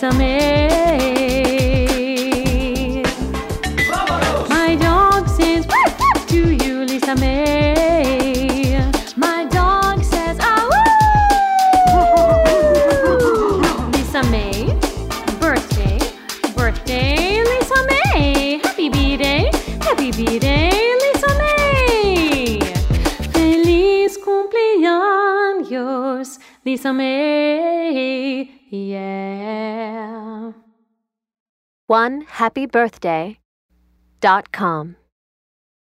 Lisa May. My dog sings woof, woof to you, Lisa May. My dog says ah woo. Lisa May, birthday, birthday, Lisa May. Happy B-Day, Lisa May. Feliz cumpleaños, Lisa May. Yeah. OneHappyBirthday.com